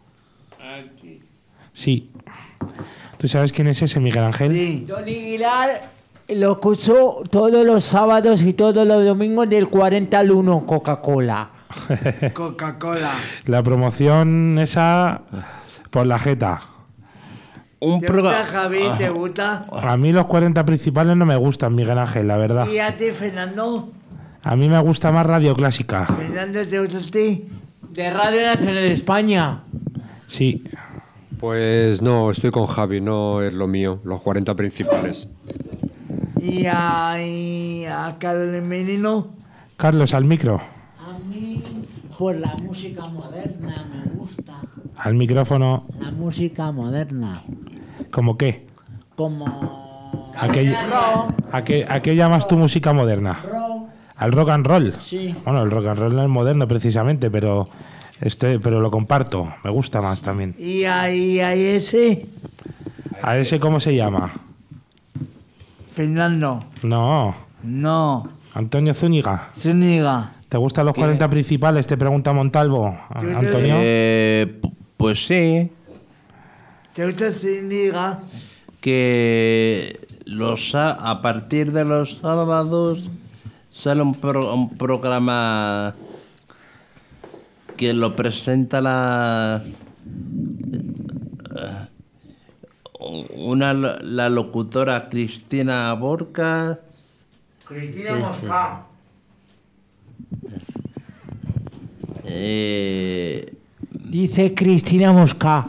Sí. ¿Tú sabes quién es ese, Miguel Ángel? Sí. Tony Aguilar lo escucho todos los sábados y todos los domingos del 40 al 1, Coca-Cola. Coca-Cola. La promoción esa por la jeta. ¿Te gusta, Javi? ¿Te gusta? A mí los 40 principales no me gustan, Miguel Ángel, la verdad. ¿Y a ti, Fernando? A mí me gusta más Radio Clásica. ¿Fernando te gusta a ti? De Radio Nacional de España. Sí. Pues no, estoy con Javi, no es lo mío, los 40 principales. ¿Y a Carlos Menino? Carlos, al micro. A mí, pues la música moderna me gusta. Al micrófono. La música moderna. ¿Cómo qué? Como... ¿A qué llamas tu música moderna? rock. ¿Al rock and roll? Sí. Bueno, el rock and roll no es moderno precisamente, pero lo comparto. Me gusta más también. ¿Y a ese? ¿A ese cómo se llama? Fernando. No. No. Antonio Zúñiga. Zúñiga. ¿Te gustan los 40 principales? Te pregunta Montalvo. Antonio. Pues sí. ¿Te gusta Zúñiga? Que a partir de los sábados sale un programa que lo presenta la locutora Cristina Borca. Cristina Mosca. Dice Cristina Mosca.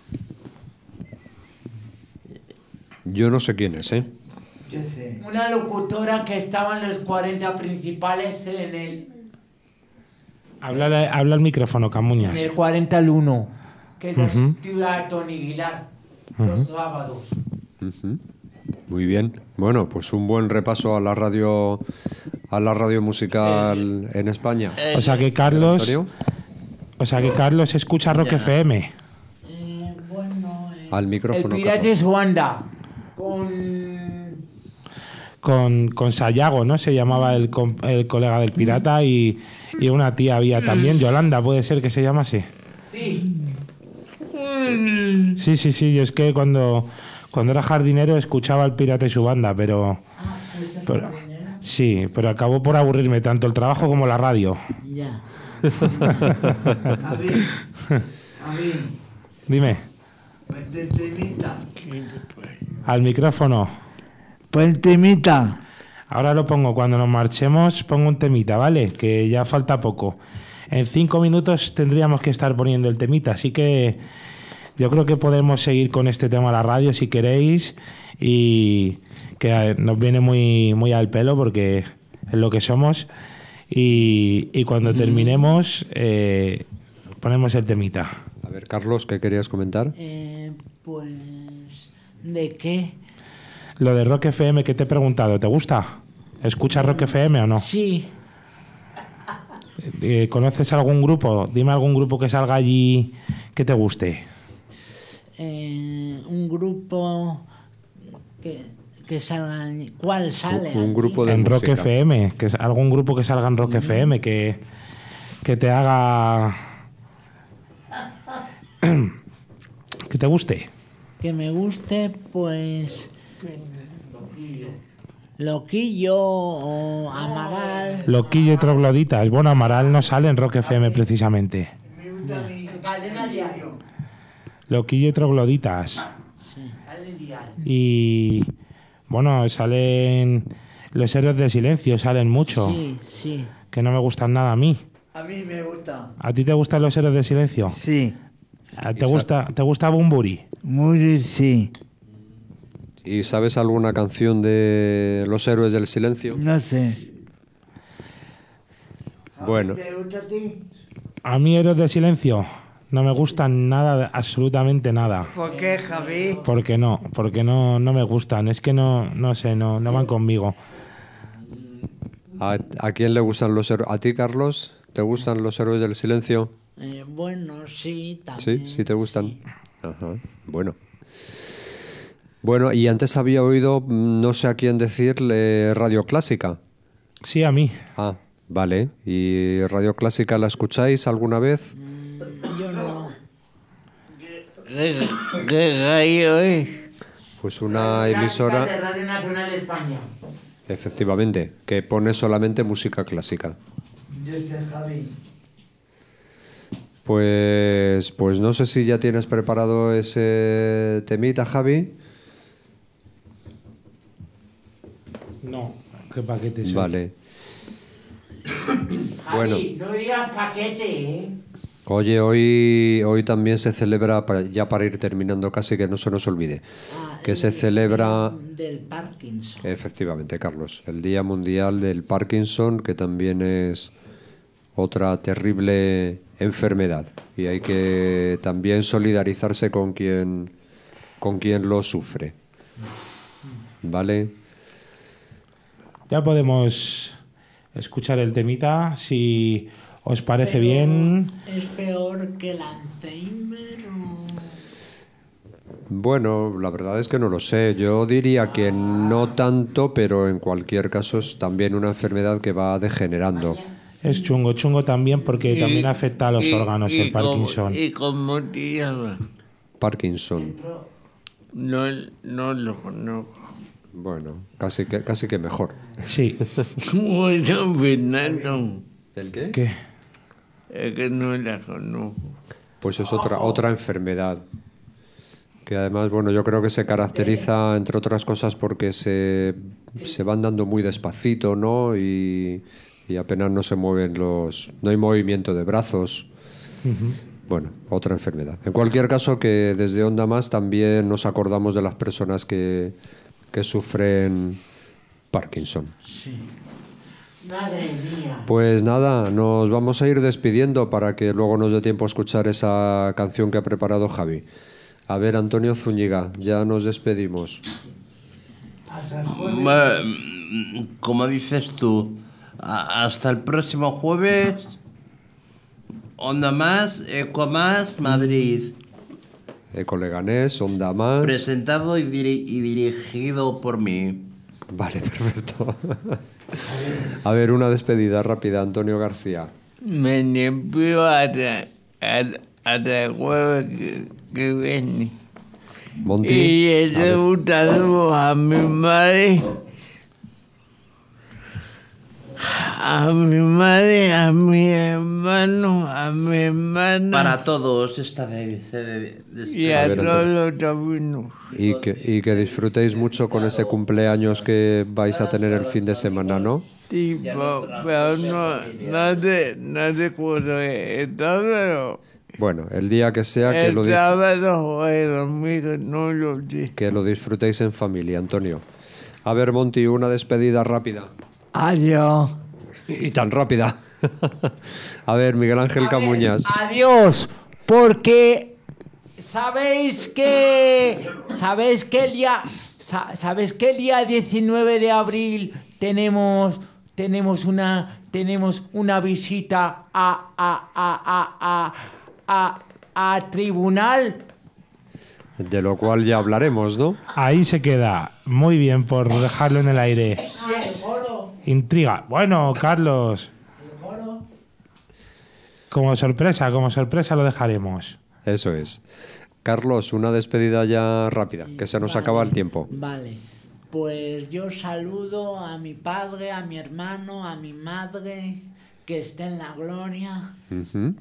Yo no sé quién es, ¿eh? Yo sé. Una locutora que estaba en los 40 principales en el Habla al micrófono, Camuñas. En el 40 al 1. Que es Ujú. ciudad Tony Aguilar. Los sábados. Ujú. Muy bien. Bueno, pues un buen repaso a la radio musical en España. O sea que Carlos, Antonio, escucha Rock FM. al El micrófono. Pirata Carlos. es Wanda. Con Sayago, ¿no? Se llamaba el colega del pirata y una tía había también, Yolanda, puede ser que se llamase. Sí. Sí, yo es que cuando era jardinero escuchaba al pirata y su banda, pero sí, pero acabó por aburrirme tanto el trabajo como la radio. Ya. Javi, Dime, Ponte temita. al micrófono. Ponte temita. Ahora lo pongo, cuando nos marchemos pongo un temita, ¿vale? Que ya falta poco. En 5 minutos tendríamos que estar poniendo el temita, así que yo creo que podemos seguir con este tema a la radio si queréis, y que nos viene muy al pelo porque es lo que somos, y cuando terminemos ponemos el temita. A ver, Carlos, ¿qué querías comentar? pues... ¿De qué? Lo de Rock FM que te he preguntado, ¿te gusta? ¿Escuchas Rock FM o no? Sí. ¿Conoces algún grupo? Dime algún grupo que salga allí que te guste. Un grupo que salga... ¿Cuál sale? Un grupo de en música. Rock FM, que es algún grupo que salga en Rock FM que te haga que te guste. Que me guste, pues... Loquillo o Amaral. Loquillo y Trogloditas. Bueno, Amaral no sale en Rock FM precisamente. Cadena Diario. Loquillo y Trogloditas. Y bueno, salen los Héroes del Silencio, salen mucho. Sí. Que no me gustan nada a mí. A mí me gusta. ¿A ti te gustan los Héroes del Silencio? Sí. ¿Te gusta Bumburi? Muy sí. ¿Y sabes alguna canción de Los Héroes del Silencio? No sé. Bueno, ¿Te gusta a ti? A mí Héroes del Silencio no me gustan nada, absolutamente nada. ¿Por qué, Javi? Porque no me gustan. Es que no sé, no van conmigo. ¿a quién le gustan los héroes? ¿A ti, Carlos? ¿Te gustan Los Héroes del Silencio? Bueno, sí, también. Sí, te gustan. Ajá, bueno. Bueno, y antes había oído, no sé a quién decirle, Radio Clásica. Sí, a mí. Ah, vale. ¿Y Radio Clásica la escucháis alguna vez? Yo no. ¿Qué radio es? Pues una emisora, De Radio Nacional de España. efectivamente, que pone solamente música clásica. Yo sé, Javi. Pues no sé si ya tienes preparado ese temita, Javi. No, ¿qué paquete es? Vale. Javi, Bueno. no digas paquete, ¿eh? Oye, hoy también se celebra, ya para ir terminando casi, que no se nos olvide, que se celebra, Del Parkinson. efectivamente, Carlos, el Día Mundial del Parkinson, que también es otra terrible enfermedad, y hay que también solidarizarse con quien lo sufre. ¿Vale? Ya podemos escuchar el temita, si os parece bien. ¿Es peor que el Alzheimer o...? Bueno, la verdad es que no lo sé. Yo diría que no tanto, pero en cualquier caso es también una enfermedad que va degenerando. Es chungo también porque también afecta a los órganos el Parkinson. ¿Y cómo te llamas? Parkinson. No lo conozco. Bueno, casi que mejor. Sí. Bueno, Fernando. ¿El qué? ¿Qué? Es que no la conozco. Pues es otra enfermedad. Que además, bueno, yo creo que se caracteriza, entre otras cosas, porque se van dando muy despacito, ¿no? Y apenas no se mueven no hay movimiento de brazos. Bueno, otra enfermedad. En cualquier caso, que desde Onda Más también nos acordamos de las personas que sufren Parkinson. Sí. Madre mía. Pues nada, nos vamos a ir despidiendo para que luego nos dé tiempo a escuchar esa canción que ha preparado Javi. A ver, Antonio Zúñiga, ya nos despedimos. Como dices tú, hasta el próximo jueves. Onda Más, Eco Más, Madrid. Eco Leganés, Onda Más. Presentado y dirigido por mí. Vale, perfecto. A ver, una despedida rápida, Antonio García. Me despido hasta el jueves que viene. Monty. Y le un saludo a mi madre. A mi madre, a mi hermano, a mi hermana. Para todos esta vez. Y a todos los sobrinos. Y que disfrutéis mucho con ese cumpleaños que vais a tener el fin de semana, ¿no? Sí, pero no te acuerdo pero... Bueno, el día que sea, que el sábado o el domingo, no lo sé. Que lo disfrutéis en familia, Antonio. A ver, Monty, una despedida rápida. Adiós. Y tan rápida. A ver, Miguel Ángel Camuñas. Adiós, porque sabéis que el día 19 de abril tenemos una visita a tribunal. De lo cual ya hablaremos, ¿no? Ahí se queda. Muy bien por dejarlo en el aire. Intriga. Bueno, Carlos. Como sorpresa lo dejaremos. Eso es. Carlos, una despedida ya rápida, que se nos acaba el tiempo. Vale. Pues yo saludo a mi padre, a mi hermano, a mi madre, que esté en la gloria. Uh-huh.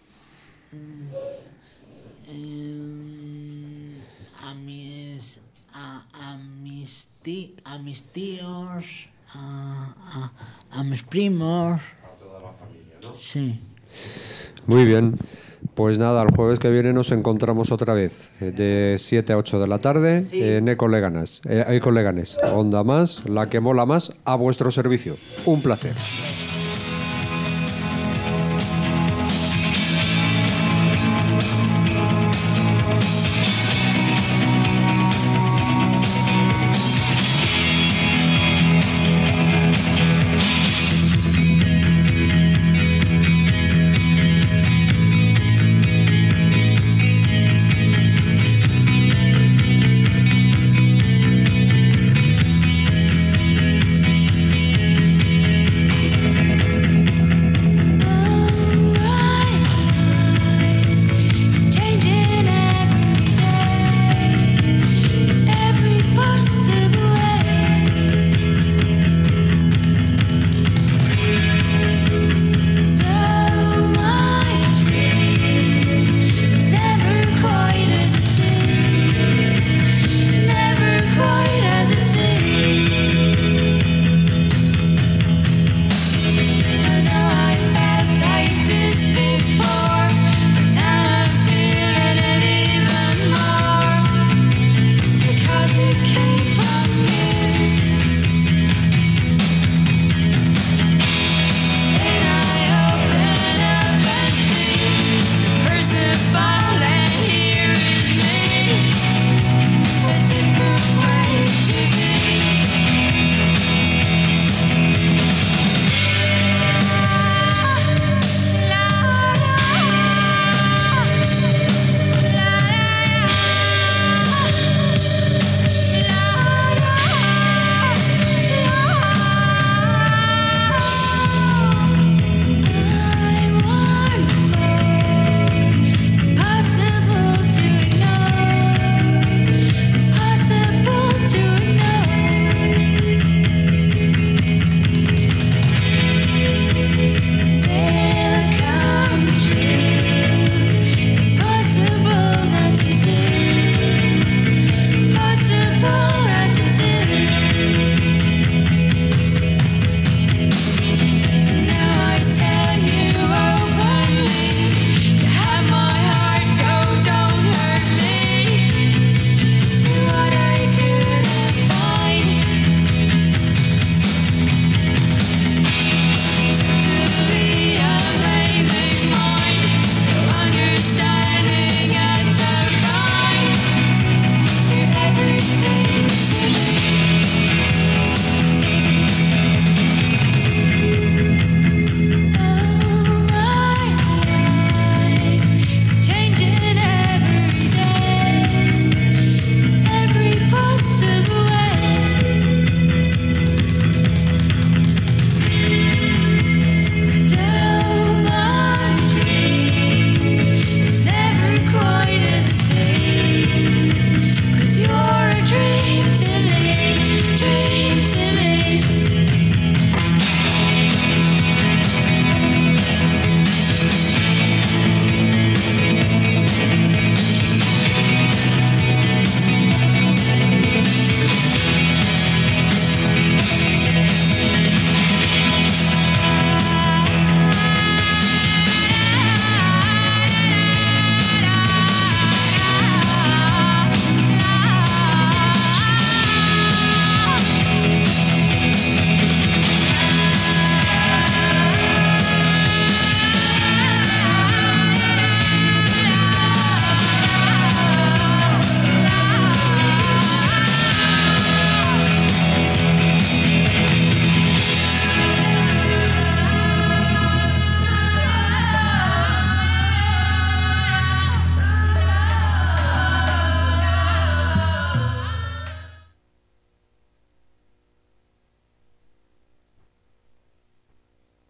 A mis tíos, a mis primos. A toda la familia, ¿no? Sí. Muy bien. Pues nada, el jueves que viene nos encontramos otra vez de 7 a 8 de la tarde en Eco Leganés. Onda Más, la que mola más, a vuestro servicio. Un placer.